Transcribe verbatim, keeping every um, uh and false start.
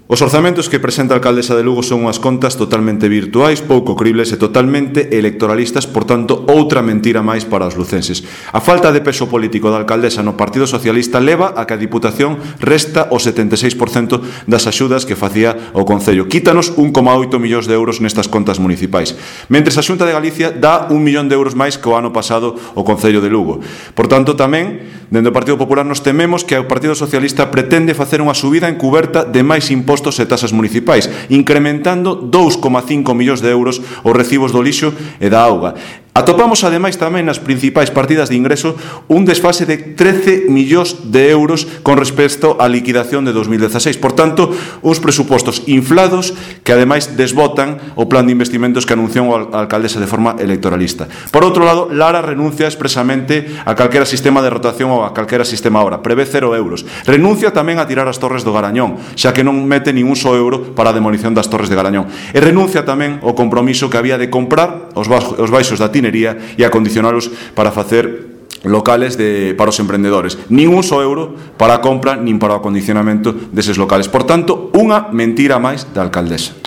Os orzamentos que presenta a alcaldesa de Lugo son unhas contas totalmente virtuais, pouco cribles e totalmente electoralistas, por tanto, outra mentira máis para os lucenses. A falta de peso político da alcaldesa no Partido Socialista leva a que a Diputación resta o setenta e seis por cento das axudas que facía o Concello. Quítanos un coma oito millóns de euros nestas contas municipais. Mentres a Xunta de Galicia dá un millón de euros máis que o ano pasado o Concello de Lugo. Por tanto, tamén, dende o Partido Popular nos tememos que o Partido Socialista pretende facer unha subida encuberta de máis impostos e tasas municipais, incrementando dous coma cinco millóns de euros os recibos do lixo e da auga. Atopamos, ademais, tamén nas principais partidas de ingreso un desfase de trece millóns de euros con respecto á liquidación de dos mil dezaseis. Por tanto, uns presupostos inflados que, ademais, desbotan o plan de investimentos que anunciou a alcaldesa de forma electoralista. Por outro lado, Lara renuncia expresamente a calquera sistema de rotación ou a calquera sistema ahora. Prevé cero euros. Renuncia tamén a tirar as torres do Garañón, xa que non mete nin un só euro para a demolición das torres de Garañón. E renuncia tamén ao compromiso que había de comprar os baixos da tinería e acondicionalos para facer locales de, para os emprendedores. Nin un só euro para a compra nin para o acondicionamento deses locales. Por tanto, unha mentira máis da alcaldesa.